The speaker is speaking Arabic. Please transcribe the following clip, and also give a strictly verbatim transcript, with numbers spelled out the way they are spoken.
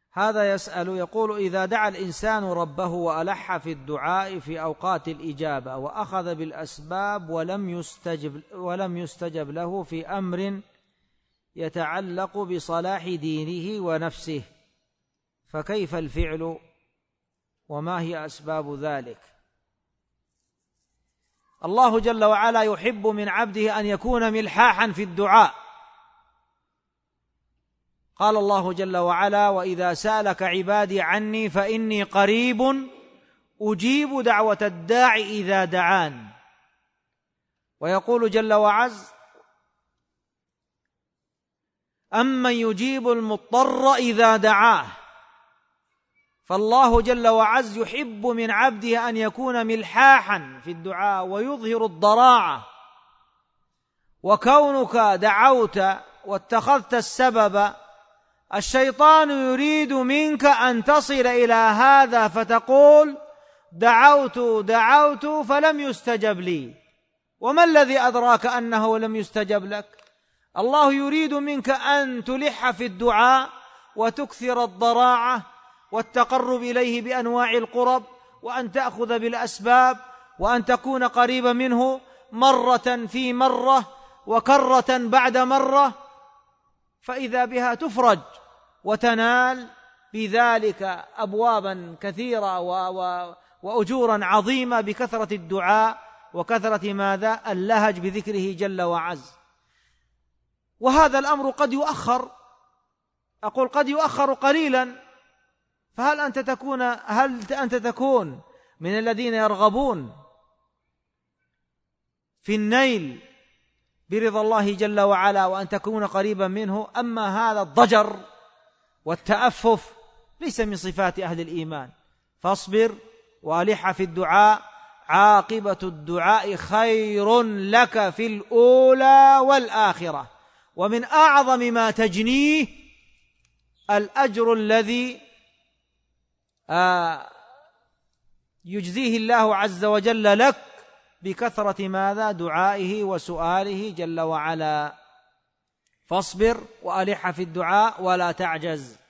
هذا يسأل يقول: إذا دعا الإنسان ربه وألح في الدعاء في أوقات الإجابة وأخذ بالأسباب ولم يستجب, ولم يستجب له في أمر يتعلق بصلاح دينه ونفسه، فكيف الفعل وما هي أسباب ذلك؟ الله جل وعلا يحب من عبده أن يكون ملحاحا في الدعاء. قال الله جل وعلا: وإذا سألك عبادي عني فإني قريب أجيب دعوة الداع إذا دعان. ويقول جل وعز: أمن يجيب المضطر إذا دعاه. فالله جل وعز يحب من عبده أن يكون ملحاحا في الدعاء ويظهر الضراعة. وكونك دعوت واتخذت السبب، الشيطان يريد منك أن تصل إلى هذا فتقول: دعوت دعوت فلم يستجب لي. وما الذي أدراك أنه لم يستجب لك؟ الله يريد منك أن تلح في الدعاء وتكثر الضراعة والتقرب إليه بأنواع القرب، وأن تأخذ بالأسباب، وأن تكون قريبا منه مرة في مرة وكرة بعد مرة، فإذا بها تفرج وتنال بذلك أبوابا كثيرة وأجورا عظيمة بكثرة الدعاء وكثرة ماذا؟ اللهج بذكره جل وعز. وهذا الأمر قد يؤخر، أقول قد يؤخر قليلا. فهل أنت تكون هل أنت تكون من الذين يرغبون في النيل برضا الله جل وعلا وأن تكون قريبا منه؟ أما هذا الضجر والتأفف ليس من صفات أهل الإيمان. فاصبر والح في الدعاء، عاقبة الدعاء خير لك في الأولى والآخرة. ومن أعظم ما تجنيه الأجر الذي آه يجزيه الله عز وجل لك بكثرة ماذا؟ دعائه وسؤاله جل وعلا. فاصبر وألح في الدعاء ولا تعجز.